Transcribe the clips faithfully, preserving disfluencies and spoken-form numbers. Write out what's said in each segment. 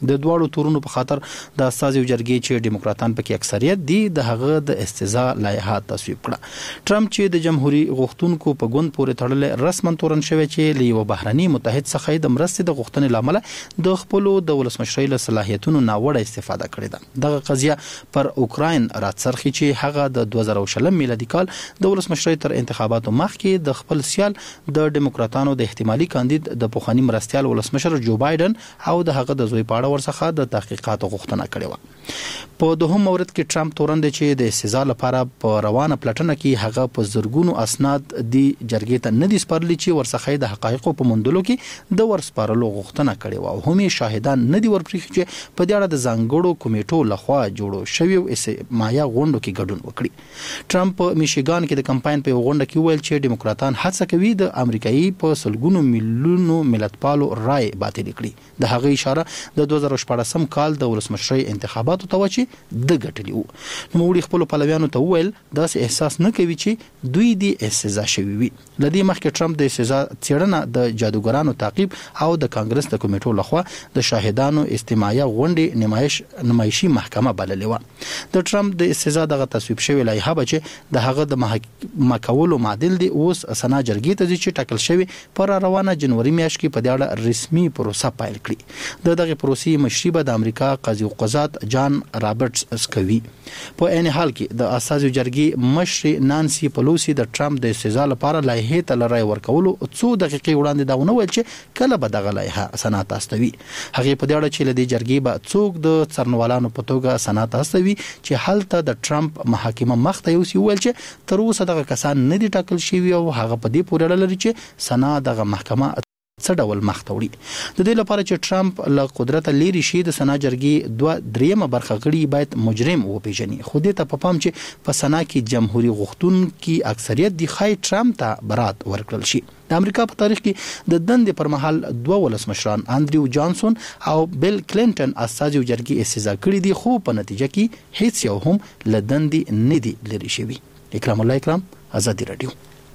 د دوړو تورونو په خاطر د استازي جرګې چې دیموکراتان پکې اکثریت دي د هغه د استزاء لایحه تصویب کړه. ټرمپ چې د جمهوریت غوښتونکو په ګوند پورې تړلې رسما تورن شوی چې له یو بهرني متحد څخه د مرستې د غوښتنې لامل د خپل د ولسمشرۍ له صلاحیتونو ناوړه استفاده کړې ده. دغه قضیه پر اوکراین راڅرخي چې هغه د دوه زره شل میلادي کال د ولسمشرۍ تر انتخاباتو مخکې د خپل سیال د دیموکراتانو د احتمالي کاندید د پوخانی مرستيال ولسمشر جو بایدن او د هغه د زوی پاړه ورڅخه د تحقیقاتو غوښتنه کړې و. په دوهم مورد کې ټرمپ تورن دی چې د استزاء لپاره په روانه پلټنه کې هغه په زرګونو اسناد دی جرګې ته نه دي سپارلي چې ورڅخه د حقایقو په موندلو کې د ورسپارلو غوښتنه کړې و او هم شاهدان نه دي ورپرېښي چې په دې اړه د ځانګړو کمیټو لخوا جوړو شوی مایا غونډو کې ګډون وکړي. ټرمپ په میشیګان کې د کمپاین په غونډه کې ویل چې دیموکراتان هڅه کوي د امریکایي په سلګونو میلیونو ملتپالو رائے باطل کړي. د هغه اشاره د دوه زره شپږم کال د ولسمشرۍ انتخاباتو ته و چې د ګټلي وو. نو موږ خپل پلویانو ته ویل داسې احساس نه کوي چې دوی دی استزاء شوی وي. لدې مخکې ټرمپ د استزاء څېړنه د جادوګرانو تعقیب او د کانګرس د کمیټو لخوا د شاهدانو استماعیه غونډې نمایش نمایشي محکمه بللې و. د ټرمپ د استزاء دغه تصویب شوی لایحه به چې د هغه د محاکمه کولو معادل دی اوس سنا جرګې ته چې ټاکل شوی پر روانه جنوري میاشت کې په دې اړه رسمي پروسه پیل کړي. د دغه پروسې مشري به د امریکا قاضي قضات جان رابرټس کوي. په عین حال کې د اساسي جرګې مشر نانسي پلوسی د ټرمپ د استزاء لپاره لایحه ته لرای ورکولو څو دقیقې وړاندې دا ونه ویل چې کله به دغه لایحه سنات استوي. هغه په دې اړه چې لدی جرګې به څوک د څرنوالانو په توګه سنات استوي چې حالته د ټرمپ محاکمه مخته یو سی ویل چې تر اوسه دغه کسان نه دي ټاکل شوی او هغه په دې پورې اړه لري چې سنا دغه محکمه څه ډول مخ ته وړي. د دې لپاره چې ټرمپ له قدرت لري شي د سنا جرګې دوه دریمه برخه غړي باید مجرم وپیژني. خو دې ته په پام چې په سنا کې جمهوریت غوښتونکي اکثریت دی خای ټرمپ ته برات ورکړل شي. د امریکا په تاریخ کې د دندې پر مهال دوه ولسمشران انډریو جانسون او بیل کلینټن اساسي جرګې استزاء کړې دي خو په نتیجه کې هیڅ یو هم له دندې نه دی لري شوی. اکرام الله اکرام، آزادی رادیو.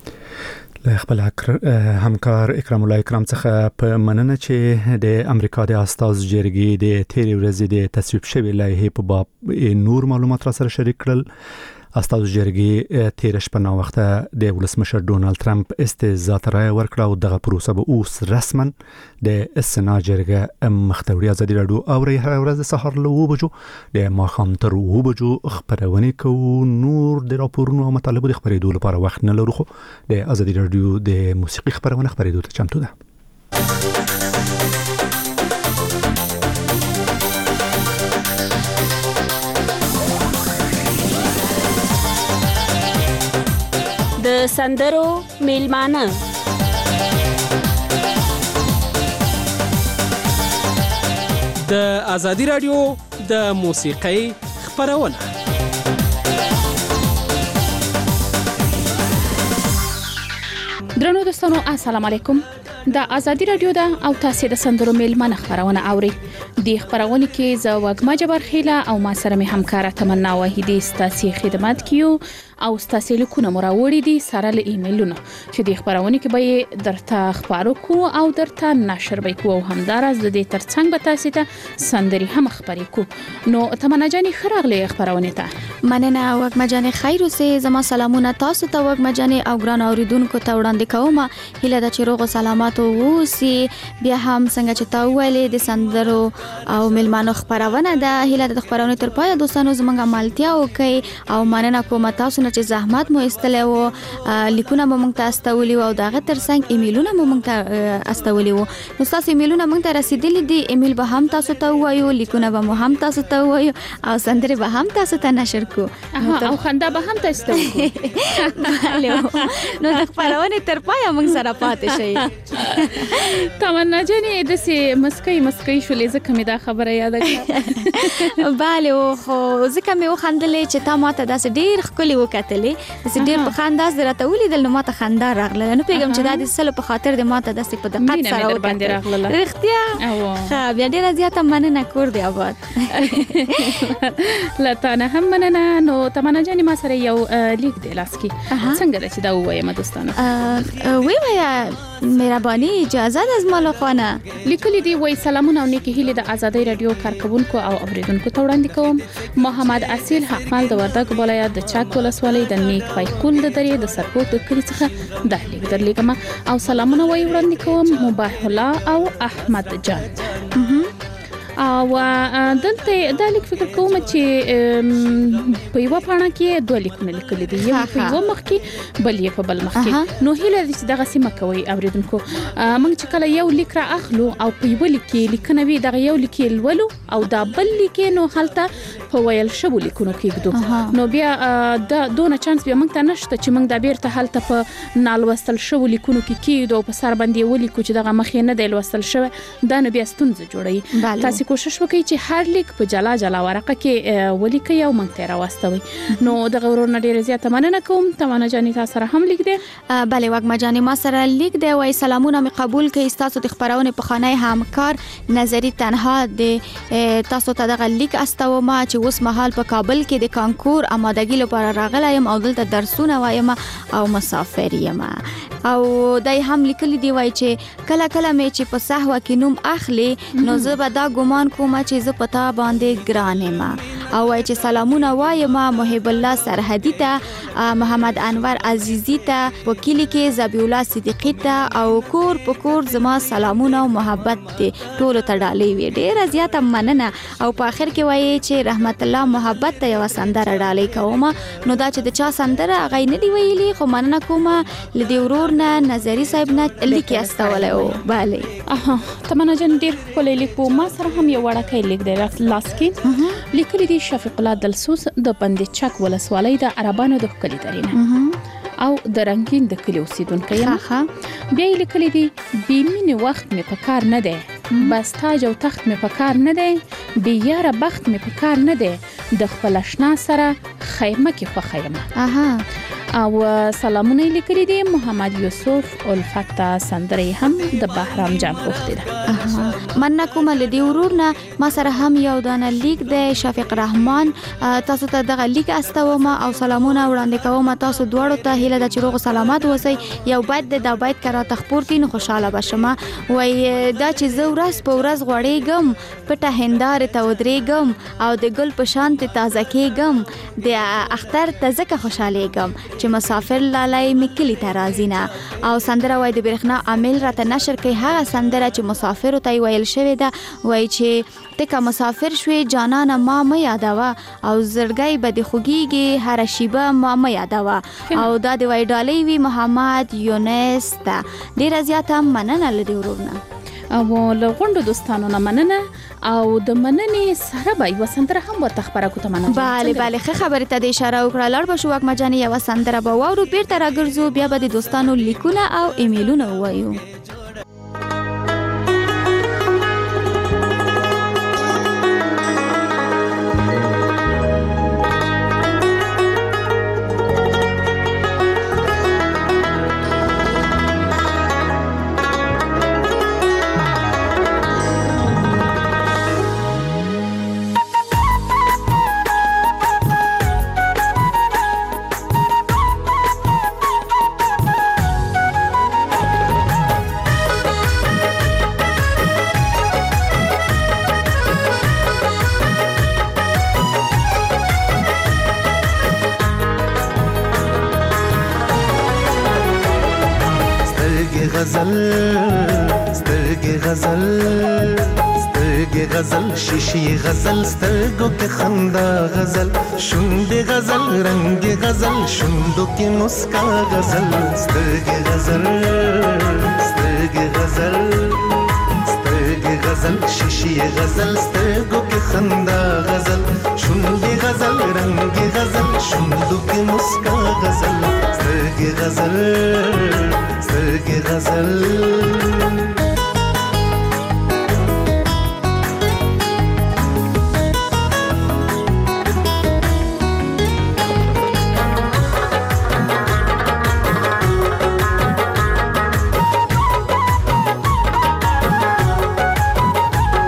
له خپل همکار اکرام الله اکرام څخه په مننه چې د امریکا د استاز جرګې د تیرې ورځې د تصویب شوی لایحه په باب نور معلومات را سره شریک کړل. استاز جرګې تیر شپه نو وخت د ولسمشر ډونالد ترامپ استزاء رائے ورکړه او دغه پروسه به اوس رسما د سنا جرګه مختوري ازادي راډیو او هر ورځ سحر له و بجو د ماخام تر و بجو خبرونه کوو. نور د راپورونو او مطالبو د خبرېدو لپاره وخت نه لرو خو د ازادي راډیو د موسیقي خبرونه خبرېدو ته چمتو ده. د سندرو میلمانه د ازادي راډیو د موسیقۍ خبرونه. درنو دوستانو السلام علیکم. د ازادي راډیو د او تاسو د سندرو میلمانه خبرونه اوري. د خبرونه کې ز وګما جبر خیله او ما سره مې همکاره تمنا وحیدی ستاسو خدمت کیو او ستاسو لیکونه مراوړي دي سره له ایمیلونو چې د خبرونه کې به درته خبرو کو او درته نشر به کو او همدارز د دې ترڅنګ به تاسو ته سندري هم خبرې کو. نو تمنا جاني خراغله خبرونه ته مننه وګما جاني خیر اوسه. زما سلامونه تاسو ته وګما جاني او ګران اوریدونکو ته وړاندې کوم. هله د چیرغه سلامات اوسي. بیا هم څنګه چې تا ویلې د سندرو او ملمانو خبرونه ده. هله د خبرونه تر پای دوستانو زمونږه مالتیا وکي او مننه کوم تاسو چې زحمت مو استلو لیکونه مو مونږ ته استولي او دغه ترڅنګ ایمیلونه مو مونږ ته استولي وو. نو تاسو ایمیلونه مونږ ته رسیدلي دي. ایمیل به هم تاسو ته وایو، لیکونه به مو هم تاسو ته وایو او سندري به هم تاسو ته نشر کو او خندا به هم تاسو ته کو. نو د خبرونه تر پای مونږ سره پاتې شي. تمنا جاني د سي مسکي مسکي شولې زکه مې دا خبره یاد کړه. bale خو زکه مې وخندلې چې تا ماته داس ډیر خولي وکړه تلې چې ډېر په خانداز درته ولیدل نو ماته خندا راغله. نو پیغام چې د دې سلو په خاطر د ماته داسې په دقت سره وکړه. رښتیا ښه بیا ډېره زیاته مننه کور دی آباد. لته نه هم مننه. نو تمنا جاني ما سره یو لیک دی لاس کې څنګه چې دا وایم دوستانو وی وی مهرباني اجازه د زمالو خانه لیکلي دی وای سلامونه او نیکی هیله د ازادي رادیو کارکونکو او اوریدونکو ته وړاندې کوم. محمد اصیل حقمل د وردګ ولایت د چاک ولسوالۍ د نیک پایکول د درې د سرپورت د کلی څخه د لیک درلېګم او سلامونه وای وړاندې کوم مباح الله او احمد جان. او دلته د لیک فکر کوم چې په یو پاڼه کې دوه لیکونه لیکل دي، یو په یو مخ کې بل یې په بل مخ کې. نو هیله دې دغه سیمه کوي اوریدونکو موږ چې کله یو لیک را اخلو او په یو لیک کې لیکنه وي دغه یو لیک لولو او دا بل لیک نو حالته په ویل شوو لیکونو کې کېږو. نو بیا د دونه چانس بیا موږ ته نشته چې موږ د بیرته حالته په نالوستل شوو لیکونو کې کېږو او په سر باندې ولیکو چې دغه مخ نه دی لوستل شوی، دا نو بیا ستونزه جوړوي. تاسو کوشش وکړئ چې هر لیک په جلا جلا ورقه کې ولیکئ او موږ ته راوستوي. نو د غوړو ډیره زیاته مننه کوم. تمنه جاني تاسو سره هم لیک دی. بله وګما جاني ما سره لیک دی. وای سلامونه می قبول کړئ. تاسو د خبرونه په خانه همکار نظری تنها د تاسو ته دغه لیک استوم چې اوس مهال په کابل کې د کانکور آمادګي لپاره راغلی یم او دلته درسونه وایم او مسافر یم. او دای هم لیکلي دی وای چې کله کله مې چې په صحوه کې نوم اخلي نو زه به دا ګمان کوم چې زه پتا باندې ګرانه ما او وای چې سلامونه وایم محب الله سرحدی ته، محمد انور عزیزی ته، وکیلی کې زبی الله صدیقی ته او کور په کور زما سلامونه او محبت ټول ته ډالې وی. ډیره زیاته مننه. او په اخر کې وای چې رحمت الله محبت ته یو سندره ډالې کوم. نو دا چې د چا سندره غي نه دی ویلي خو مننه کوم لدی ورور نه نظری صاحب نه لیکي استولای او bale. اها تمنه جن ډیر کولې لیکو. ما سره هم یو وړکې لیک دی لاسکین لیکلي دی شفیق الله دلسوس د بند چک ولسوالۍ د عربانو د کلی درینه او د رنگین د کلی اوسیدونکو یم. بیا لیکلي دی بیمینه وخت می په کار نه دی، بس تاج او تخت می په کار نه دی، بی یاره بخت می په کار نه دی، د خپل آشنا سره خیمه کې خو خیمه. اها او سلامونه لیکلي دي محمد یوسف الفت سندري هم د بهرام جان پوښتنه. اها مننه کوم لدی ورورنا. ما سره هم یو دانه لیک د شفیق رحمان. تاسو ته دغه لیک استوم او سلامونه وړاندې کوم. تاسو دواړو ته هیله د چروغ سلامات وسی. یو باید د دابایت کرا تخپورتین خوشاله بشم. وای دا چې زه ورځ په ورځ غوړېږم پټه هندار ته ودرېږم او د ګل په شان ته تازه کېږم، د اختر ته ځکه خوشالېږم چې مسافر لالای مکلی ترازینا. او سندره وای د برخنا عامل راته نشر کوي هغه سندره چې مسافر ته ویل شوی دا. وای چې تکه مسافر شوي جانانه ما مې یادوا او زړګي به د خوګيږي هر شیبه ما مې یادوا. او دا د وای ډالۍ وی محمد یونس ته ډیر زیاته مننه لدی ورونه. او له غونډو دوستانو نه مننه او د مننې سره به یو سندره هم ورته خبره کوته مننه. bale bale ښه خبره ته د اشاره وکړه. لړ به شو وک مجاني یو سندره به واورو بیرته راګرځو بیا به د دوستانو لیکونه او ایمیلونه وایو. غزل سترګې غزل سترګې غزل شیشې غزل سترګو کې خندا غزل شونډې غزل رنگ غزل شوندو کې مسکا غزل سترګې غزل سترګې غزل سترګې غزل شیشې غزل سترګو کې خندا غزل شوندې غزل رنگ غزل شوندو کې مسکا غزل سترګې غزل سترګې غزل.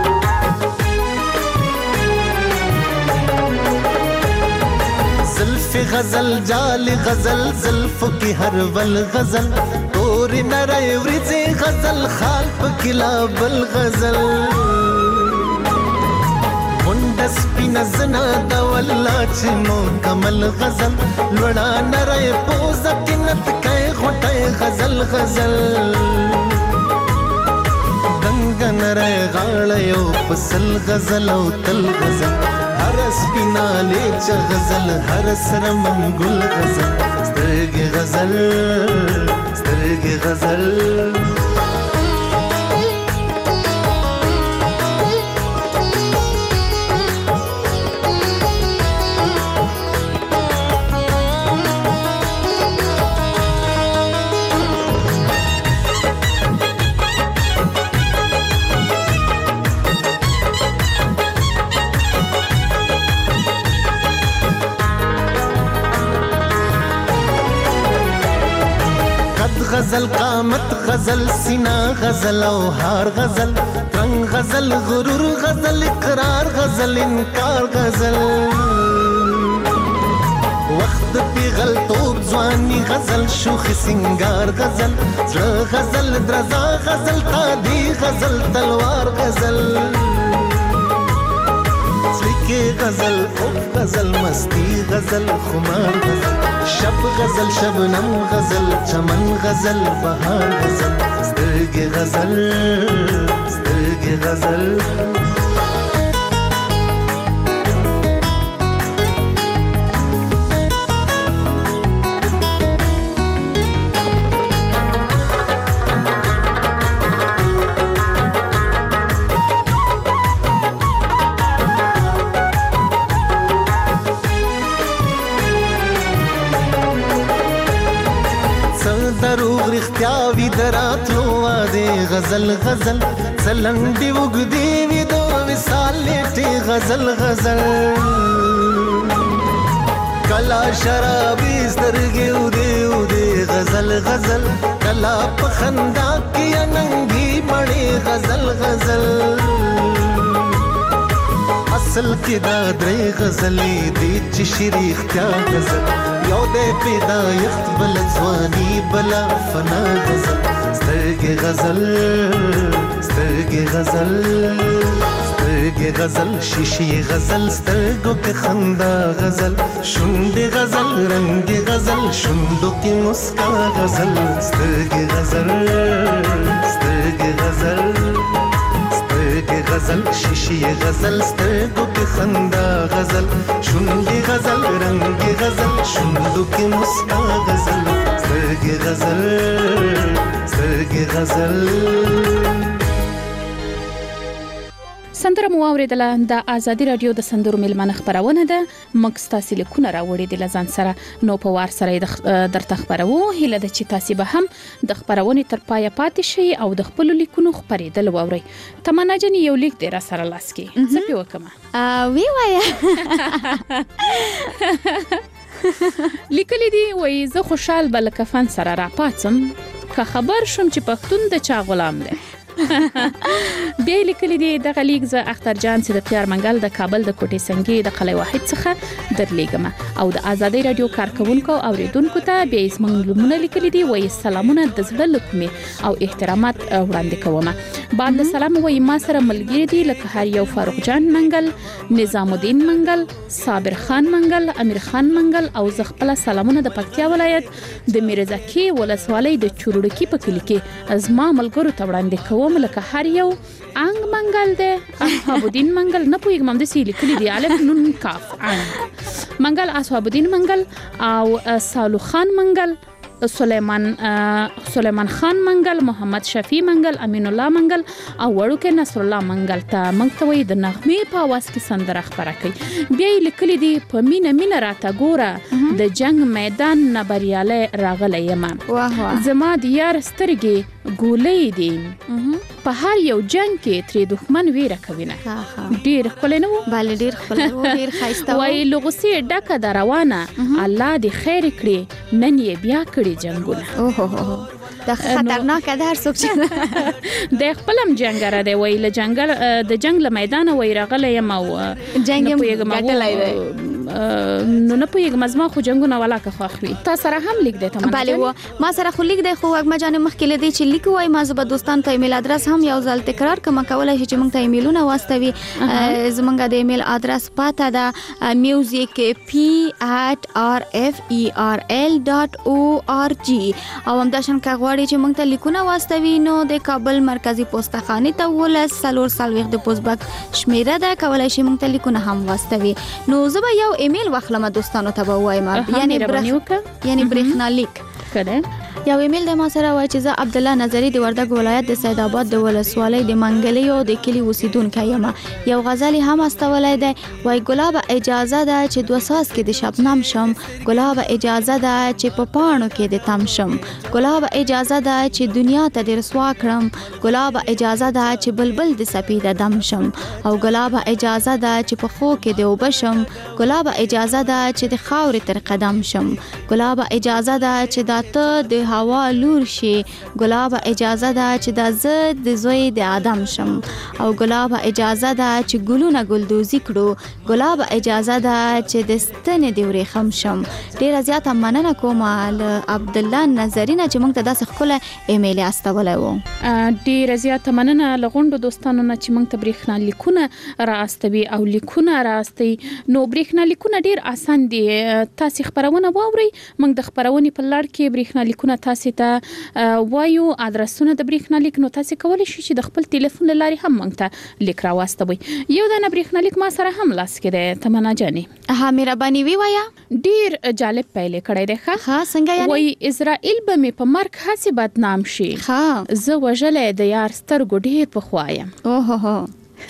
زلف چې غزل جال غزل زلفو کې هر ول غزل تور نری ورځې غزل خال پکې لا بل غزل منډه سپینه زنه د والله چې مکمل غزل لوړه نری پوزه کې نتکۍ غوټۍ غزل غزل دنګه نری غاړه یو پسل غزل او تل غزل هر سپینا لیچ غزل هر سر منګل غزل سترګې غزل سترګې غزل غزل قامت غزل سینا غزل او هار غزل ترنگ غزل غرور غزل اقرار غزل انکار غزل وقت پیغل توب ځواني غزل شوخ سنگار غزل زړه غزل درزا غزل تادي غزل تلوار غزل سلیکه غزل اوف غزل مستی غزل خمار غزل شب غزل شبنم غزل چمن غزل بهار غزل سترګې غزل سترګې غزل دروغ رښتیا وي دراتلو واده غزل غزل څلنډې وګدې وي دو وصال لیټې غزل غزل کلا شرابي سترګې ودې ودې غزل غزل کلا په خندا کې اننګي مړې غزل غزل اصل کې دا درې غزلې دي چې شریخ کیا غزل یو دې پیدا یخت بل ځواني بلا فنا غزل سترګې غزل سترګې غزل سترګې غزل شیشې غزل سترګو کې خندا غزل شونډې غزل رنگ غزل شونډو کې مسکا غزل سترګې غزل سترګې غزل سترګې غزل شیشې غزل سترګو کې خندا غزل شونډې غزل رنگ غزل شونډو کې مسکا غزل سترګې غزل سترګې غزل سندره مو اوریدله د ازادي رادیو د سندرو ملمنه خبرونه ده مکس تاسو لیکونه راوړي د لزان سره نو په وار سره درته خبرو هله د چې تاسو به هم د خبرونه تر پایه پاتې شي او د خپل لیکونو خبرېدل ووري تمنا جن یو لیک دی را سره لاس کې څه پیو کما ا وی وایا لیکلې دی وای زه خوشحال بل کفن سره را پاتم که خبر شوم چې پښتون د چا غلام دی بیا لیکلي دي د غلیګ ز اختر جان چې د پیار منګل د کابل د کوټې سنگي د قلعه واحد څخه درلېګم او د ازادي رادیو کارکونکو او اوریدونکو ته به اسمن لمونه لیکلي دي وای سلامونه د زړه لکمه او احترامات وړاندې کوم بعد سلام وای ما سره ملګری دي لکه هر یو فاروق جان منګل نظام الدین منګل صابر خان منګل امیر خان منګل او زغپله سلامونه د پکتیا ولایت د میرزاکی ولسوالۍ د چورړکی په کلی کې ازما ملګرو ته وړاندې کوم لکه هر یو انګ منګل ده اصحاب الدین منګل نه پویګم د سی لیکلي دی الف نون کاف انګ منګل اصحاب الدین منګل او سالو خان منګل سلیمان سلیمان خان منګل محمد شفیع منګل امین الله منګل او وړوکه نصر الله منګل ته منګتوي د نغمه په واس کې سندره خبره کوي بیا لیکلي دی په مینه مینه راته ګوره د جنگ میدان نبریاله راغلی یم واه زما د یار سترګې ګولې دي په هر یو جنگ کې تری دښمن ویره کوي نه ډیر خپل نه bale ډیر خپل ډیر خایسته وای لغسی ډکه دروانه الله دې خیر کړي نن یې بیا کړي جنگونه اوه د خطرناک دار څوک چې د خپلم جنگره دی وای له جنگل د جنگ له میدان وای راغلی یم او جنگ ګټلای دی نو نه پوهیږم زما خو جنگونه ولا که خوښوي تا سره هم لیک دی تمنا بله و ما سره خو لیک دی خو وګما جان مخکې لدی چې لیک وای ما زه به دوستان ته ایمیل ادرس هم یو ځل تکرار کوم کولای شي چې موږ ته ایمیلونه واستوي زمونږ د ایمیل ادرس پاته ده music p at r f e r l dot o r g او هم داشن کا غواړي چې موږ ته لیکونه واستوي نو د کابل مرکزی پوسټخانه ته ولس سلور سالويخ د پوسټبک شمیره ده کولای شي موږ ته لیکونه هم واستوي نو زه به یو ایمیل واخلم دوستانو ته به وایم یعنی برېښنا یعنی برېښنا لیک کړه یو ایمیل د ما سره وای چې زه عبد الله نظری د وردګ ولایت د سید آباد د ولسوالۍ د منګلیو د کلی اوسیدونکو یم یو غزل هم استولای دی وای ګلاب اجازه ده چې دوه ساس کې د شبنم شم ګلاب اجازه ده چې په پاڼو کې د تم شم ګلاب اجازه ده چې دنیا ته د رسوا کړم ګلاب اجازه ده چې بلبل د سپیده دم شم او ګلاب اجازه ده چې په خو کې د وبشم ګلاب اجازه ده چې د خاورې تر قدم شم ګلاب اجازه ده چې دا ته د هوا لور شي ګلاب اجازه ده چې د زد د زوی د ادم شم او ګلاب اجازه ده چې ګلونه ګلدوزی کړو ګلاب اجازه ده چې د ستنې د ورېخم شم ډیر زیات مننه کوم عبد الله نظری نه چې موږ ته داسې خپل ایمیل استولای وو ډیر زیات مننه لغونډو دوستانو نه چې موږ ته برېښنا لیکونه را استوي او لیکونه را استي نو برېښنا لیکونه ډیر اسان دي تاسو خبرونه واوري موږ د خبرونې په لړ کې برېښنا لیکونه تاسو ته وایو ادرسونه د برېښنا لیک نو تاسو کولی شئ چې د خپل ټلیفون لاري هم موږ ته لیک راوستوي یو د برېښنا لیک ما سره هم لاس کې دی تمنا جانې ها مهرباني وی وایا ډیر جالب پیل کړی دی ښه ها څنګه یعنی وای اسرائیل به می په مرګ هڅه بدنام شي ها زه وجلې د یار سترګو ډیر په خوایم اوه هو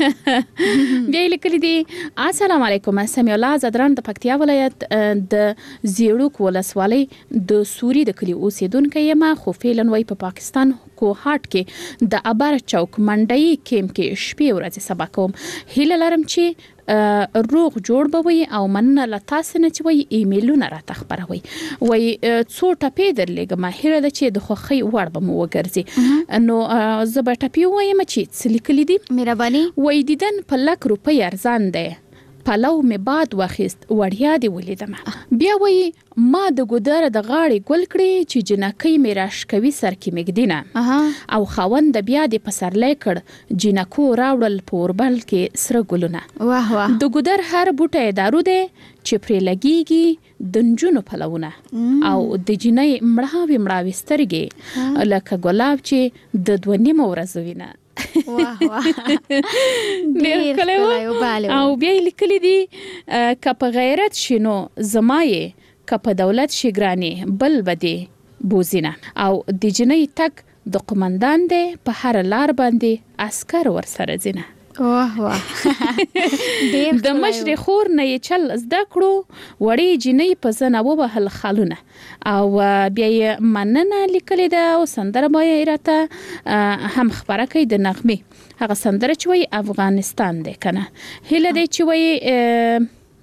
بیا لیکلی دی السلام علیکم سمیع الله زدران د پکتیا ولایت د زیړوک ولسوالۍ د سوري د کلی اوسیدونکو یم خو فعلا وای په پاکستان کوهاټ کې د ابر چوک منډي کیم کې شپې ورځې سبا کوم هیله لرم چې روغ جوړ بوي او مننه لتاسو نه چې وای ایمیلونه را تخبروي وای څو ټپې درلګم هیله د چې د خوخي وړ به مو وګرځي نو زه به ټپې وایم چې څه لیکلي دي مهرباني وای دیدن په لک روپۍ ارزان دی پلو می باد واخیست وړیا دی ولیدم بیا وای ما د ګودر د غاړې ګل کړې چې جنکې می راشکوي سر کې مګدینه او خاوند بیا د پسرلې کړ جنکو راوړل پوربل کې سره ګلونه واه واه د ګودر هر بوټه دارو دی چې پرې لګيږي دنجونو پلوونه او د جنې مړاوي مړاوي سترګې لکه ګلاب چې د دوه نیمه ورځې وینه واه واه ډیر کله او بیا لیکلي دي ک په غیرت شنو زمایه ک په دولت شګرانی بل بدی بوزینه او د جنې تک د قومندان دی په هر لار باندې عسكر ور سره زینه واه واه ډیر د مشر خور نه چل زده کړو وړي جنې په زنه وبهل خالونه او بیا مننه لیکلې ده او سندره بای راته هم خبره کوي د نغمه هغه سندره چې وای افغانستان دی کنه هله دی چې وای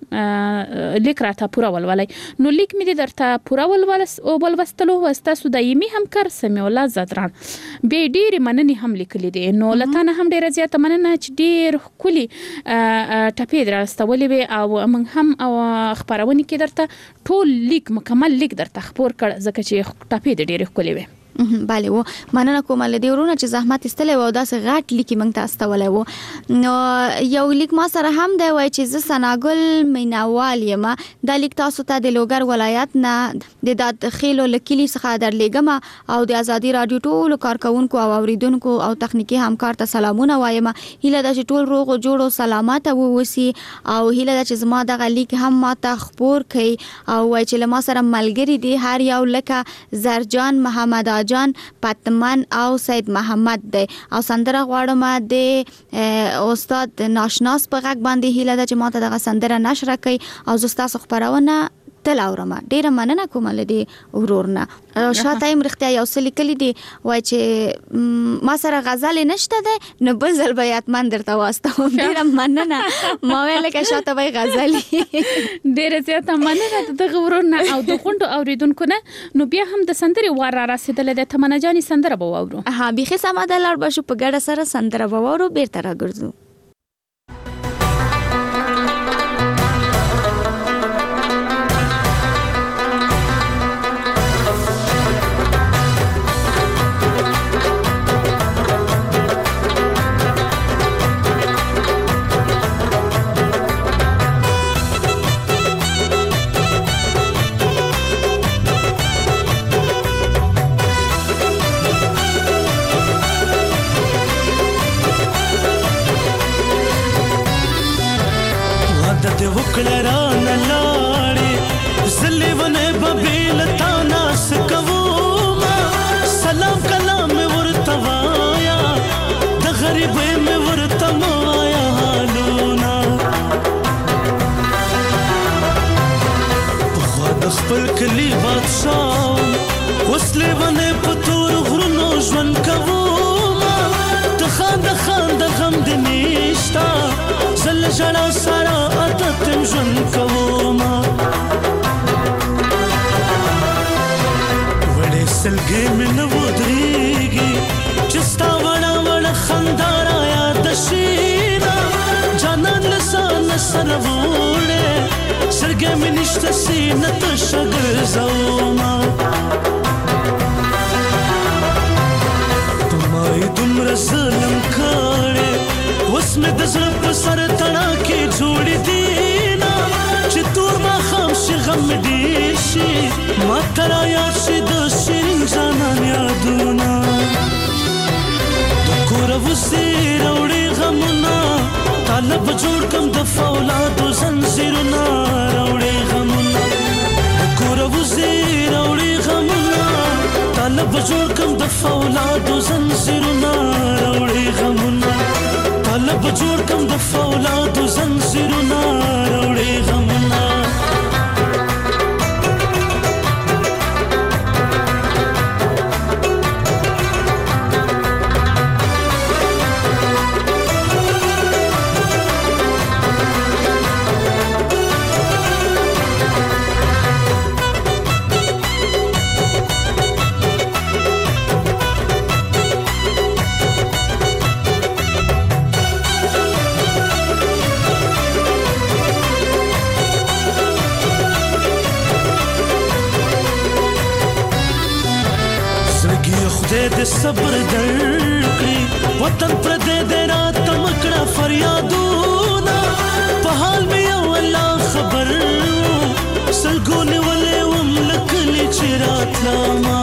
لیک راته پورا ولولای نو لیک مې د درته پورا ولولس او ولوستلو واستاسو دایمي همکار سمیع الله زدران به ډیر مننه هم لیکلې دي نو لته هم ډیر زیات مننه چې ډیر کلی ټپې درستولې وي او من هم او خبرونه کې درته ټول لیک مکمل لیک درته خبر کړ ځکه چې ټپې ډیر کلی وي بله و مننه کوم له دې ورونه چې زحمت استلې و داسې غاټ لیکي موږ ته استولې و نو یو لیک ما سره هم دی وای چې ز سناګل میناوال یم د لیک تاسو ته د لوګر ولایت نه د داخلو لکلی څخه درلېګم او د ازادي رادیو ټول کارکونکو او اوریدونکو او تخنیکی همکار ته سلامونه وایم هیله د ټول روغ او جوړ او سلامات و وسی او هیله د چې زما د لیک هم ما ته خبر کړي او وای چې لما سره ملګری دی هر یو لکه زرجان محمد جان پتمن او سید محمد دی او سندره غواړم د استاد ناشناس په غږ باندې هیله ده چې ماته دغه سندره نشر کړي او زستا خبرونه تل اورم ډیره مننه کوم لدی ورورنه شاته ایم رښتیا یو څه لیکلي دي وای چې ما سره غزل نشته ده نو بل ځل به یاتمن درته واسطه ډیره مننه ما ویل کې شاته وای غزل ډیره زیاته مننه د ورورنه او د غونډو اوریدونکو نه نو بیا هم د سندري وار را رسیدل د تمنا جاني سندره به وورو ها بيخي سماده لار بشو په ګډه سره سندره به وورو بیرته راګرځو چې وکړه را نه لاړې زلې ونه به بېلتا ناس کوما سلام کلام مې ورته وایا د غریبۍ مې ورته وایا حالونه پخوا د خپل کلي بادشاه اوس لیونی په تورو غرونو ژوند کوما د خان د خان د غم د نشته زه له ژړا سره عادت یم ژوند کوما وړې سلګۍ مې نه ودرېږي چې ستا وړه وړه خندا را یاده شي نه جانان له ځانه سره وړې سرګۍ مې نشته سینه تشه ګرځومه دومره ظلم کړې اوس مې د زړه په سر تڼاکې جوړې دي نه چې تور ماښام شي غم مې ډېر شي ما ته را یاد شي د شیرین جانان یادونه د کوره وزې راوړې غمونه تاله به جوړ کړم د فولادو زنځیرونه راوړې غمونه د کوره وزې راوړې غمونه تاله به جوړ کړم د فولادو زنځیرونه راوړې غمونه تاله به جوړ کړم د فولادو زنځیرونه راوړې غمونه د صبر درکړي وطن پردې دې راته مکړه فریادونه په حال مې یو الله خبر سلګونې ولې وم لکلي چې راتلما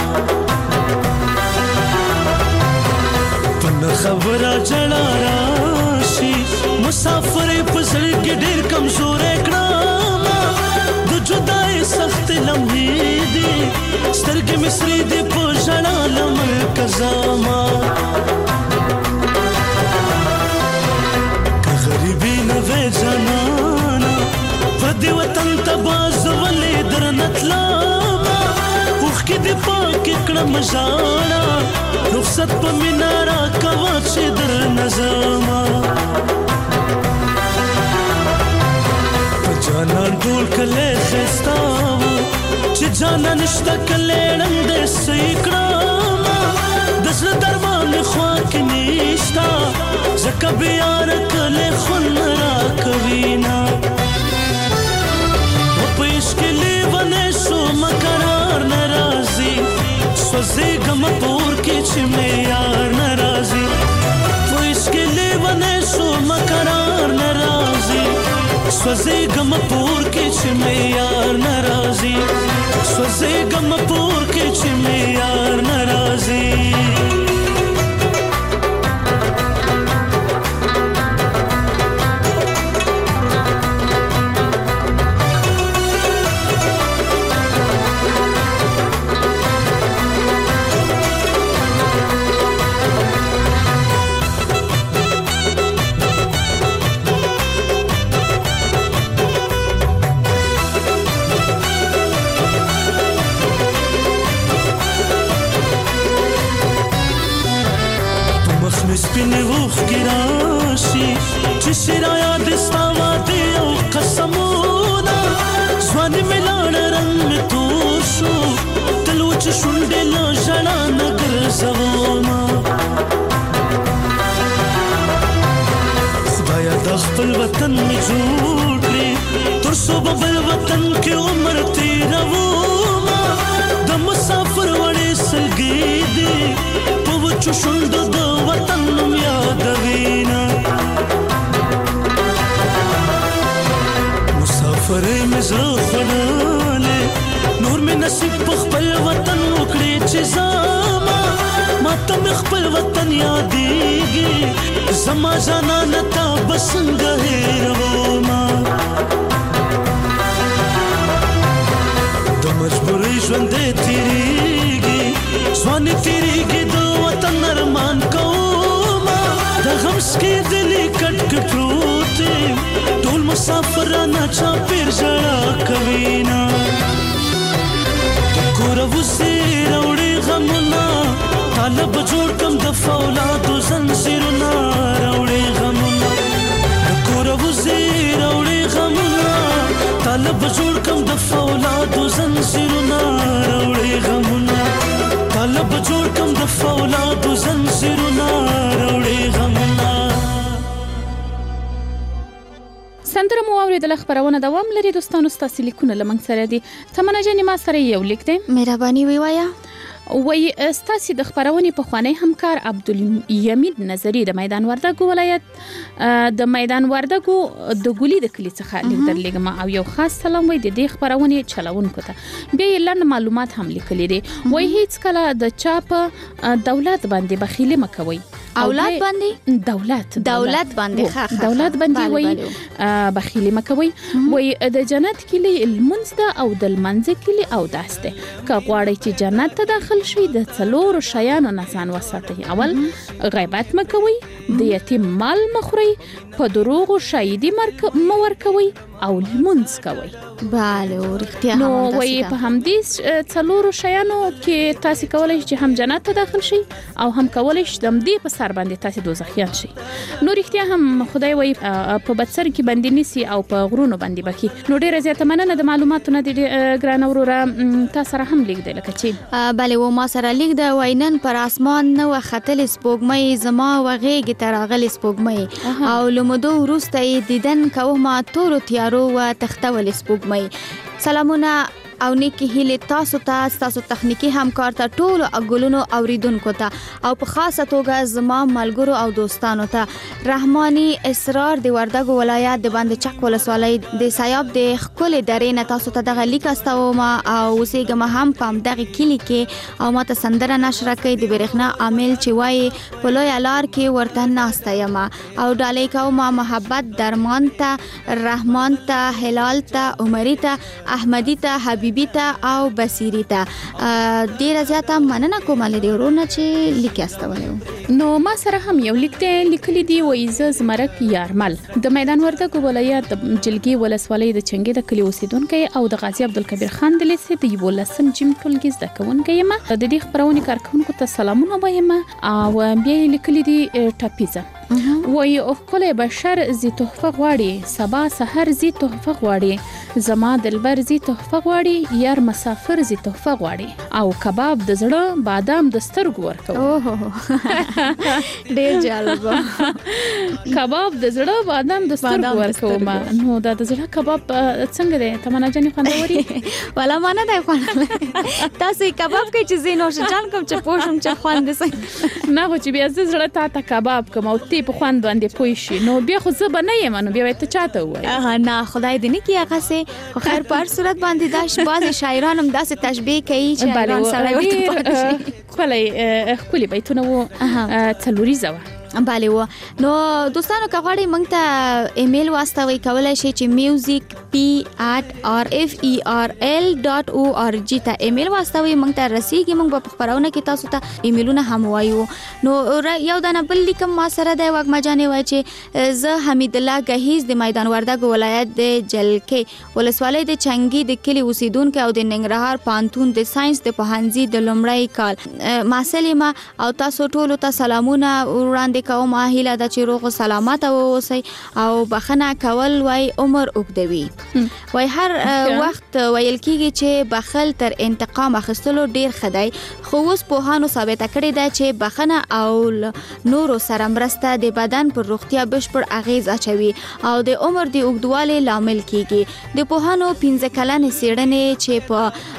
په نه خبره جړا راشي مسافر په زړه کې ډېر کمزورې کړم د جدای سخت لمحې دي سترګې مې سرې دي په ژړا له ملکه ځمه که غریبي نه وې جانانه پردي وطن ته باز ولې درنه تلمه اوښکې دې پاکې کړم ژاړه رخصت په مینه راکوه چې درنه ځمه جانان ټول کله ښایسته و چې جانان نشته کله ړنده صحیح کړم د زړه درمان مې خوا کې نشته ځکه بې یاره کله خوند راکوي نه و په عشق کې لیونی شومه قرار نه راځي سوځېږمه په اور کې چې مې یار نه راځي په عشق کې لیونی شومه قرار نه راځي سوځېږم په اور کې چې مې یار نه راځي سوځېږم په اور کې چې مې یار نه راځي سپینې اوښکې راشي چې شرایا د ستا واده او قسمونه ځواني مې لاړه رنګ مې تور شو تل وچې شونډې له ژړا نه ګرځومه خدایه دا خپل وطن مې جوړ کړې تر څو به بل وطن کې عمر تېرومه د مسافر وړې سلګۍ دي په وچو شونډو د وطن نوم یادوینه مسافرۍ مې زړه خوړلی نور مې نصیب په خپل وطن وکړې چې ځمه ماته مې خپل وطن یادېږي زما جانانه تا به څنګه هېرومه مسافرانه چا پیر ژړا کوي نه کوره وزې راوړي غمونه طالب جوړ کم د فولادو زنځیرونه راوړي غمونه کوره وزې راوړي غمونه طالب جوړ کم د فولادو زنځیرونه راوړي غمونه طالب جوړ کم د فولادو زنځیرونه راوړي غمونه. سندره مو اوریدله خبرونه دوام لري دوستانو ستاسو لیکونه لمن سره دي تمنه جنې ما سره یو لیک دی مهرباني وی وایا وی ستاسو د خبرونې په خوانی همکار عبدالیمید نظری د میدان وردګو ولایت د میدان وردګو د ګولي د کلی څخه لیک درلګم او یو خاص سلام وی د دې خبرونې چلونکو ته به لن معلومات هم لیکلي دي وی هیڅ کله د چاپ دولت باندې بخیله مکوي اولاد باندې دولت دولت باندې ښه دولت باندې وای بخیلی مکوي وای د جنت کلی المنز ده او د المنز کلی او داسته که غواړی چې جنت ته داخل شي د څلور شیانو نه ځان وساتئ. اول غیبت مکوي د یتیم مال مخوري په دروغ او شایدي مور کوي او المنز کوي. bale ورختیا نو وای په همدې څلور شیانو کې تاسو کولای شئ چې هم جنت ته داخل شي او هم کولای شئ د دې په سر باندې تاسو دوزخیان شي. نو رښتیا هم خدای وای په بڅر کې باندې نسی او په غرونو باندې بکی. نو ډیره زیاته مننه د معلوماتو نه دي ګران اوروره تاسو سره هم لیک دی لکه چې bale و ما سره لیک د وینن پر اسمان نو خطل سپوږمۍ زما وغېږي تراغل سپوږمۍ او لمدو وروسته دیدن کومه تور تیارو و تختول سپوږمۍ. سلامونه او نیکی هیله تاسو ته تاسو تخنیکی همکار ته ټول اګولونو اوریدونکو ته او په خاصه توګه زما ملګرو او دوستانو ته رحماني اسرار د وردګو ولایت د باندې چک ولسوالۍ د سیاب د خپل درې نه تاسو ته دغه لیک استوم او اوسېګم هم پام دغه کلی کې او ماته سندره نشر کوي د برېښنا عامل چې وای په لوی لار کې ورته ناسته یم او ډالې کوم محبت درمان ته رحمان ته هلال ته عمرې ته احمدي ته حبیبي ته او بصیری ته ډیر زیاته مننه کوم لري ورونه چې لیک استولیو. نو ما سره هم یو لیک دی لیکلی دی وای ز زمرک یارمل د میدان وردګو ولایت جلګي ولسوالۍ د چنګي د کلی اوسیدونکو او د غازی عبدالکبیر خان د لیسې د یو لسم جیم ټولګي زده کوونکو یم د دې خبرونه کارکونکو ته سلامونه وایم او بیا لیکلی دی ټاپیزه وای او کله بشر زی تحفه غواړي سبا سحر زی تحفه غواړي زما دلبر زی تحفه غواړي یار مسافر زی تحفه غواړي او کباب د زړه بادام د سترګو ورکو. ډیر جالب کباب د زړه بادام د سترګو ورکو. ما نو دا د زړه کباب څنګه دی تمنا جنې خوندوري ولا مانه دی خوند تاسو کباب کې چې زینو شجان کوم چې پوښم چې خوند سي نه خو چې بیا زړه تا ته کباب کوم او تی په خوند باندې پوي شي نو بیا خو زه به نه یم نو بیا ته چاته وای نه خدای دې نه کی هغه سه خو خیر په صورت باندې دا بعض شاعران هم داسې تشبیه کوي چې شاعران سره ورته خپلې خپلې بیتونه وو څلوري زوا bale و نو دوستانو که غواړئ موږ ته ایمیل واستوي کولای شئ چې music p at r f e r l dot org ته ایمیل واستوي موږ ته رسیږي موږ په خبرونه کې تاسو ته ایمیلونه هم وایو. نو یو دانه بل لیکم ما سره د وګما جانې وای چې زه حمید الله غهیز د میدان وردګو ولایت د جلکې ولسوالۍ د چنګي د کلی اوسیدونکو او د ننګرهار پانتون د ساينس د پوهنځي د لومړی کال ماسلیما او تاسو ټول ته سلامونه وړاندې کوم هیله د چې روغ سلامت اوسئ او بخنه کول وای عمر اوږدوي. وای هر وخت ویل کیږي چې بخل تر انتقام اخیستلو ډیر خدای خو اوس په هانو ثابت کړی دی چې بخنه او نورو سره مرسته د بدن پر روغتیا بشپړ اغیز اچوي او د عمر د اوږدوالي لامل کیږي. د پوهانو پنځه کلنې څېړنې چې په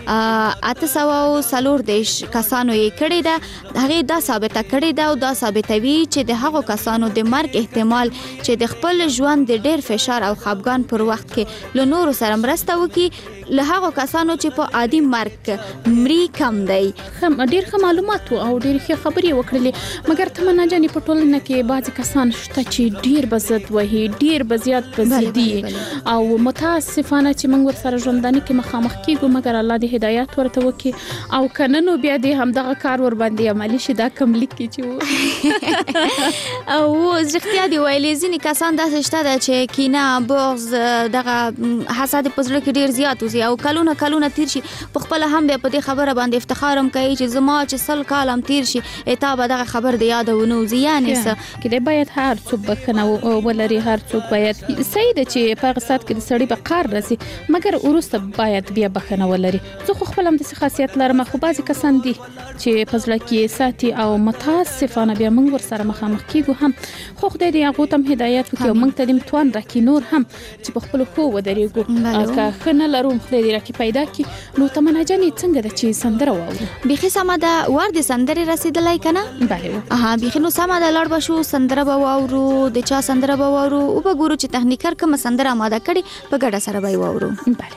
اته سوه څلور دیش کسانو یې کړې ده هغه دا ثابت کړی ده او دا ثابتوي چې د هغو کسانو د مرګ احتمال چې د خپل ژوند د ډیر فشار او خپګان پر وخت کې له نورو سره مرسته وکړي له هغو کسانو چې په عادي مرګ مري کم دی. هم ډیر ښه معلومات او ډیر ښه خبرې وکړلې مګر تمنا جانې په ټولنه کې بعضی کسان شته چې ډیر بزد وهي ډیر بزیات بزدي او متاسفانه چې موږ ورسره ژوندانه کې مخامخ کیږو مګر الله دې هدایت ورته وکړي او کنه نو بیا دې هم دغه کار ور باندې عملی شي دا کم لیکي چې او ځختیا دی ویلې ځینې کسان داسې شته ده چې کینه بغض دغه حسد په زړه کې ډیر زیات وزي او کلونه کلونه تیر شي په خپل هم په دې خبره باندې افتخارم کوي چې زما چې سل کالم تیر شي اته به دغه خبر دی یادونه وزي یعنی څه کې باید هر څوک بخنه ولري هر څوک باید سید چې په غسات کې د سړی په قار راسي مګر ورسته باید بیا بخنه ولري زه خو خپل هم د خاصیت لرم خو بعضی کسان دي چې په ځل کې ساتي او متاسفانه بیا موږ ور سره مخامخ کیږو هم خو خدای دې هغه تم هدایت وکړي او موږ ته دې متوان راکې نور هم چې په خپل خو ودرېګو که خنه لروم خدای دې راکې پیدا کړي نو تمنا جنې څنګه د چې سندره واورو بيخي سما دا ور د سندره رسیدلای کنه بله اها بيخي نو سما دا لړ بشو سندره به واورو د چا سندره به واورو او به ګورو چې تخنیکر کوم سندره ماده کړي په ګډه سره به واورو بله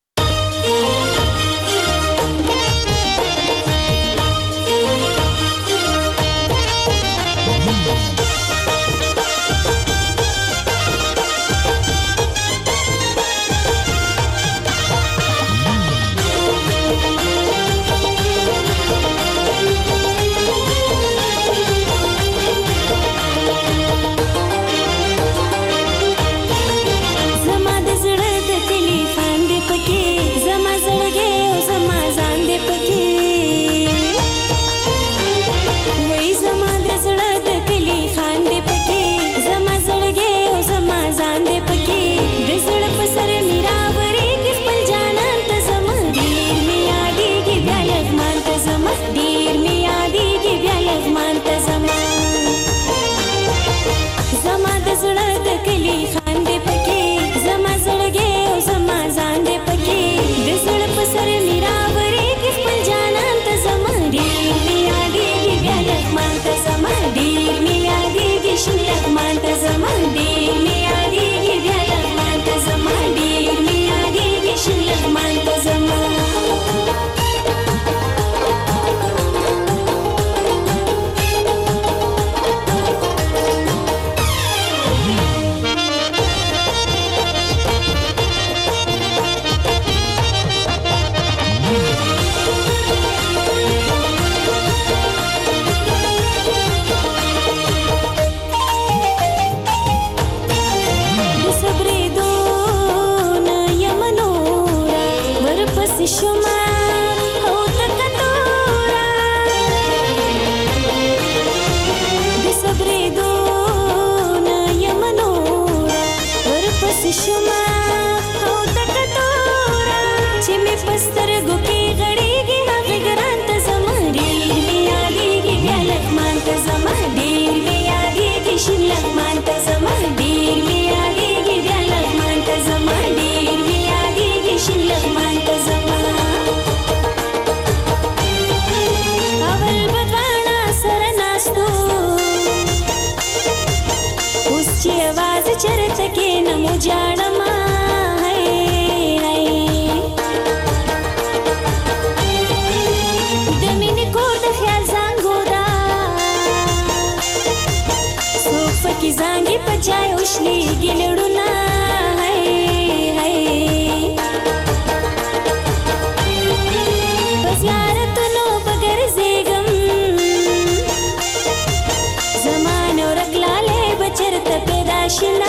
चरत के नमो जानमा दमिन को द ख्याल सांगोदा सोफ की जांगी पचाए उछली गिलड़ुना बस यार तनो बगर जेगम जमान और अकलाले बचरत पैदाशना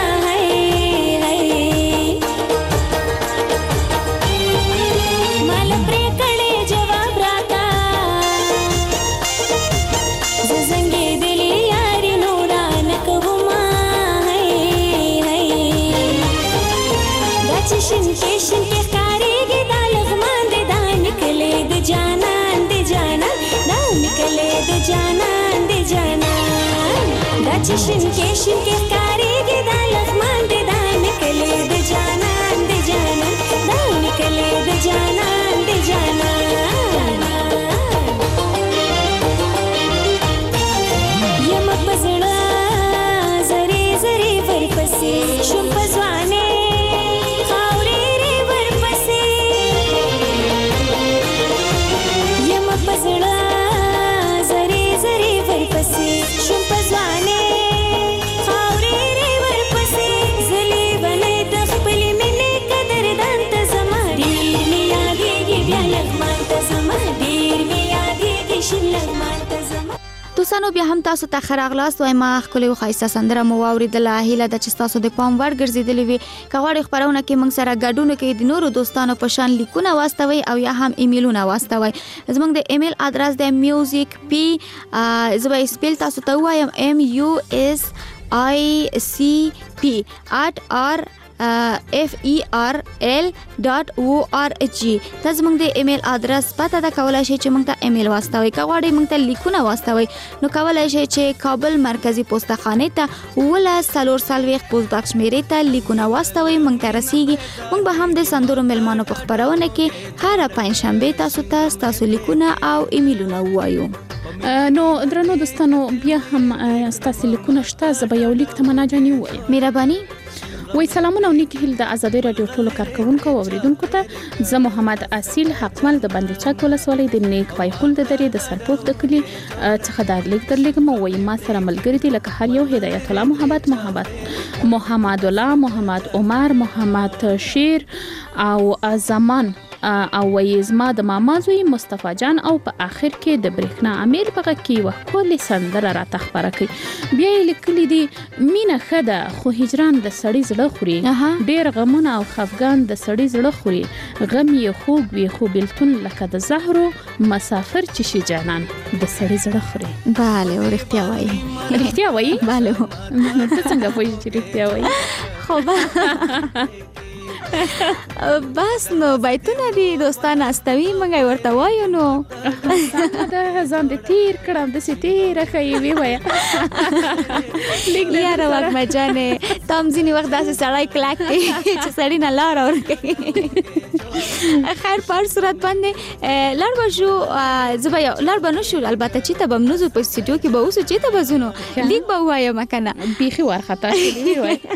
शिनके शिनके कारेगे दा लखमान दे दा निकले दे जाना दे जाना दा निकले दे जाना दे जाना ये मपजड़ा जरे जरे वर पसे शुभ जवाने खावरे रे वर पसे ये मपजड़ा जरे जरे वर पसे शुभ जवाने खावरे دوستانو بیا هم تاسو ته خراغلاست وای ما خپل یو خاصه سندره مو اوریدله هیله د چې تاسو د پام ور ګرځیدلې وي کغواړي خبرونه کې موږ سره ګډون کوي د نورو دوستانو په شان لیکونه واستوي او یا هم ایمیلونه واستوي زموږ د ایمیل ادرس د میوزیک پی زوی سپیل تاسو ته وایم ام یو اس آی سی پی at r f e r l dot o r g دا زموږ د ایمیل ادرس پته دا کولای شئ چې موږ ته ایمیل واستوي کغواړئ موږ ته لیکونه واستوي نو کولای شئ چې کابل مرکزی پوسټخانه ته ولا سلور سلويخ پوسټ باکس میرې ته لیکونه واستوي موږ ته رسیږي موږ به هم د سندرو ملمانو په خبرونه کې هر پنځشنبه تاسو ته تاسو لیکونه او ایمیلونه وایو نو درنو دوستانو بیا هم تاسو لیکونه شته زبې یو لیک ته مناجانی وای مهرباني وای سلامونه او نیکی هیل د آزادۍ رادیو ټولو کارکونکو او اوریدونکو ته زه محمد اصیل حقمل د بندي چک ولسوالۍ د نیک پایخول د درې د سرپورت د کلی څخه دا لیک درلګم وای ما سره ملګری دي لکه هر یو هدایت الله محمد محمد محمد الله محمد عمر محمد شیر او زمان او وایزما د ماما زوی مصطفی جان او په اخر کې د برېښنا امیر په کې وکولې سندره را تخبره کوي بیا لیکلي دي مینه خده خو هجران د سړی زړه خوري ډېر غمونه او خفګان د سړی زړه خوري غم یې خوږ وي خو بلتون لکه د زهرو مسافر چې شي جانان د سړی زړه خوري bale ورختیا وایي رښتیا وایي bale ته څنګه پوهیږې چې رښتیا وایي خو بس نو بایتونه دي دوستان استوي مونږ ورته وایو نو دا ځان دې تیر کړم د سیتیر خې وی وای لیک یا راوګ مجانه تام ځینی وخت داسې سړی کلاک کوي چې سړی نه لار اور کوي خیر پر صورت باندې لړ بشو زبیا لړ بنو شو البته چې ته بمنوزو په سټډیو کې به اوس چې ته بزونو لیک به وایو مکنه بیخي ورخطا شي وی وای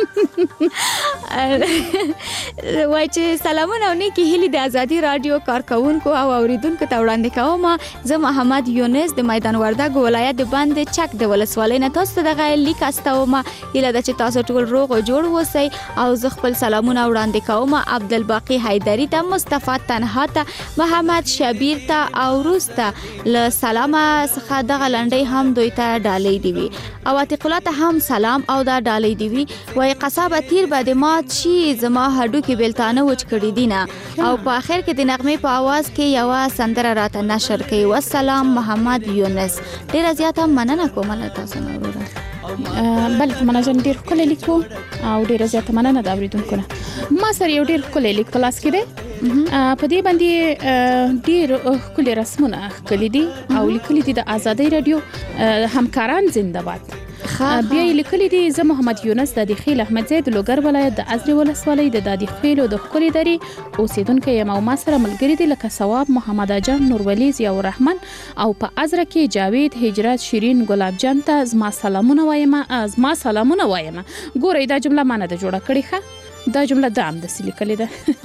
وای چې سلامونه او نیکی هیلي د آزادۍ رادیو کارکونکو او اوریدونکو ته وړاندې کوم زه محمد یونس د میدان وردګ ولایت د بند چک د ولسوالۍ نه تاسو ته دغه لیک استوم هیله ده چې تاسو ټول روغ او جوړ اوسئ او زه خپل سلامونه وړاندې کوم عبدالباقی حیدری ته مصطفی تنها ته محمد شبیر ته او روسته له سلامه څخه دغه لنډۍ هم دوی ته ډالۍ دی وی او عتیق الله ته هم سلام او دا ډالۍ دی وی وای قصابه تیر بعد مات شي زما هډو کې بلتانه وچ کړی دي نه او په اخر کې د نغمې په आवाज کې یو سندره راته نشر کوي والسلام محمد یونس ډیر زیاته مننه کوم له تاسو نو ورو بل ته مننه ډیر کله لیکو او ډیر زیاته مننه دا اوریدونکو نه ما سره یو ډیر کله لیک پلاس کړي په دې باندې ډیر کله رسمونه کلی دي او لیکلي دي د آزادۍ رادیو همکاران زنده‌باد بیا لیکلي دي زه محمد یونس د دخیل احمد زید لوګر ولایت د ازری ولسوالۍ د دادی خیل او د خولي دري اوسیدونکو یم او ما سره ملګری دي لکه ثواب محمد جان نورولی ضیاء الرحمن او په ازره کې جاوید هجرت شیرین ګلاب جان ته زما سلامونه وایم زما سلامونه وایم ګورئ دا جمله مانه د جوړه کړی ښه دا جمله دام د سلی کلی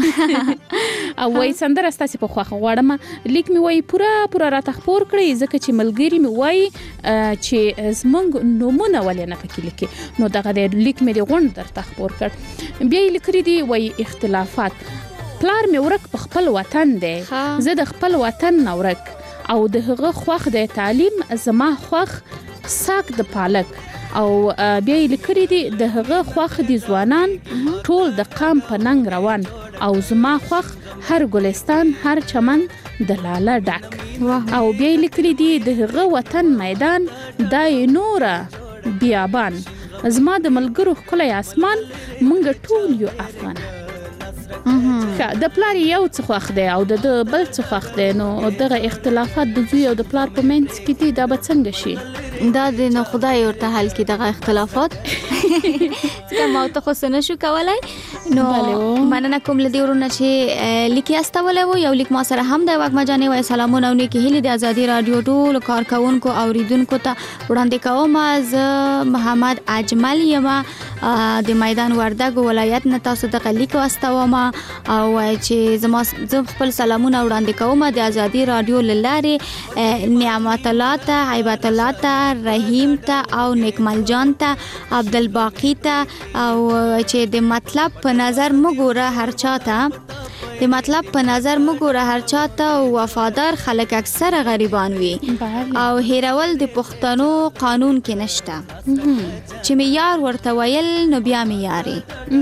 ده او وای سندره ستاسو په خوخه غواړم لیک می وای پورا پورا را تخپور کړی ځکه چې ملګری می وای چې زمنګ نومونه ولې نه پکې لیکي نو دغه د لیک می دی غونډ در تخپور کړ بیا لیکري دی وای اختلافات پلار می ورک په خپل وطن دی زه د خپل وطن نورک او د هغه خوخ د تعلیم زما خوخ ساک د پالک او بیا لیکري دي د هغه خوخ دي ځوانان ټول د قام په ننګ روان او زما خوخ هر ګلستان هر چمن د لاله ډک او بیا لیکري دي د هغه وطن میدان دای نور بیابان زما د ملګرو خلای اسمان مونږ ټول یو افغان د پلار یو څه خوخ دی او د بل څه خوخ دی نو دغه اختلافات د دوی او د پلار په منځ کې دي دا به څنګه شي دا د نو خدای ورته حل کې دغه اختلافات کوم او ته خو سن شو کولای نو مننه کوم لدی ورونه چې لیکي استولې وو یو لیک ما سره هم د وګ مجانې وای سلامونه او نیکی هلي د آزادۍ رادیو ټول کارکونکو او اوریدونکو ته وړاندې کوم از محمد اجمل یما د میدان وردګ ولایت نه تاسو د لیک واستوم او چې زما خپل سلامونه وړاندې کوم د آزادۍ رادیو لاره نعمت الله ته عیبت الله ته رحیم ته او نیکمل جان ته عبدالباقی ته او چې د مطلب په نظر مګوره هر چاته د مطلب په نظر موږ هر چاته وفادار خلک اکثره غریبان وي او هیرول د پښتنو قانون کې نشته چې معیار ورته ویل نو بیا معیاري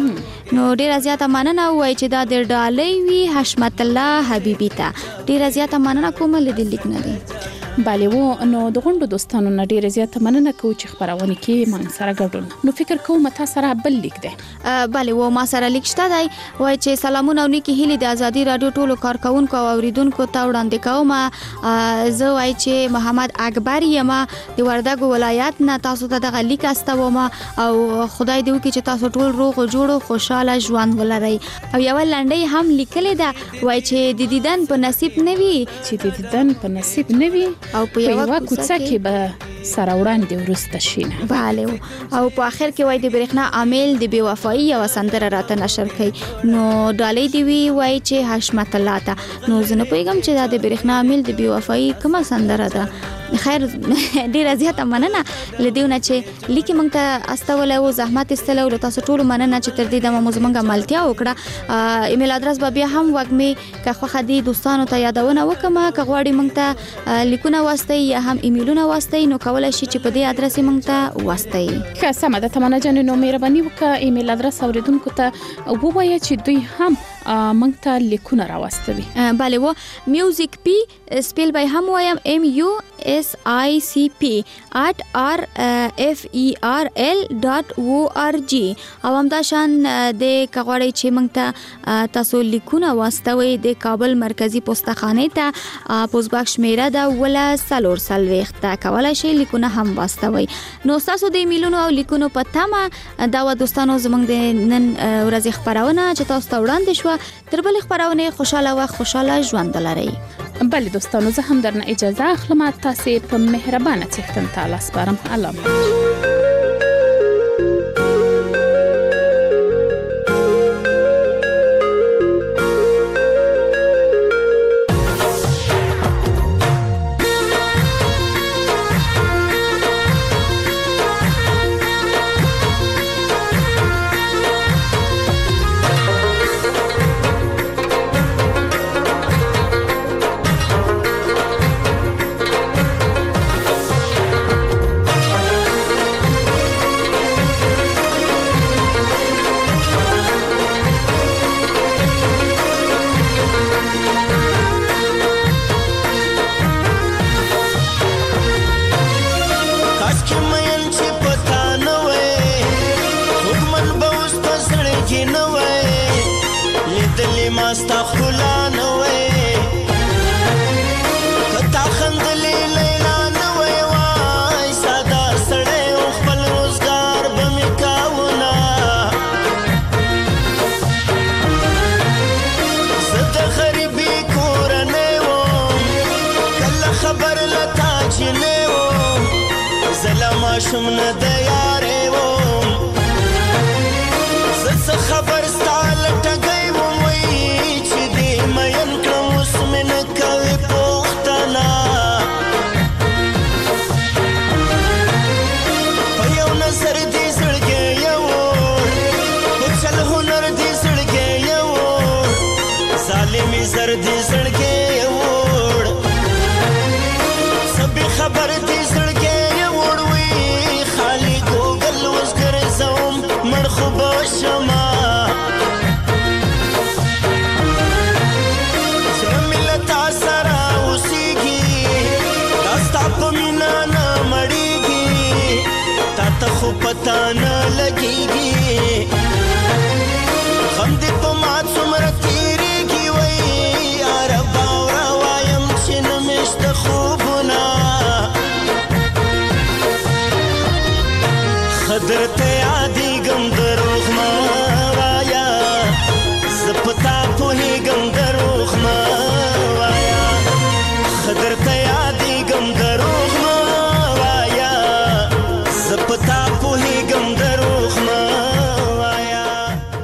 نو ډیر زیاته مننه وای چې دا د ډالۍ وی حشمت الله حبیبی ته ډیر زیاته مننه کوم لیدل لیک نه دي بله و نو د غونډو دوستانو نه ډیره زیاته مننه کوم چې خبرونه کې مونږ سره ګډون نو فکر کوم تاسو سره بل لیک ده بله و ما سره لیک شته دی وای چې سلامونه او نیکی هیله د ازادي رادیو ټولو کارکونکو او اوریدونکو ته وړاندې کوم زه وای چې محمد اکبر یم د وردګو ولایت نه تاسو ته دغه لیک استوم او خدای دې وکړي چې تاسو ټول روغ او جوړ خوشاله ژوند ولرئ او یو لنډۍ هم لیکلې ده وای چې د دیدن په نصیب نه وي چې د دیدن په نصیب نه وي او په یو کوڅه کې به سره وړاندې ورسته شینه bale او په اخر کې وای د برېښنا عامل د بیوفایی او سندره راته نشر کړي نو ډالۍ دی وی وای چې حشمت الله ته نو زه نه پوهیږم چې دا د برېښنا عامل د بیوفایی کومه سندره ده خیر ډیر زیاته مننه لدیونه چې لیکي مونږ ته استول او زحمت استلو له تاسو ټول مننه چې تر دې د موږ ملتیا وکړه ایمیل ادرس به بیا هم وګمې که خو خدي دوستانو ته یادونه وکما که غواړي مونږ ته لیکونه واسطي یا هم ایمیلونه واسطي نو کولای شي چې په دې ادرس مونږ ته واسطي که سمه ده تمنه جن نو مهرباني وکړه ایمیل ادرس اوریدونکو ته ووایي چې دوی هم مونږ ته لیکونه راوستوي bale و میوزیک پی سپیل بای هم وایم ام یو اس آی سی پی at r f e r l dot o r g او هم دا شان د کغوړی چې مونږ ته تاسو لیکونه واستوي د کابل مرکزی پوسټخانه ته پوسټ باکس میرا دا ولا سالور سلويخت تا کولای شي لیکونه هم واستوي نو تاسو د ایمیلونو او لیکونو په تمه دا و دوستانو زمونږ د نن ورځې خبرونه چې تاسو ته وړاندې شو تر بل خبرونه خوشاله و خوشاله ژوند لرئ بله دوستانو زه هم درنه اجازه اخلم تاسو په مهربانه څښتن تعالی سپارم الله شم نه دی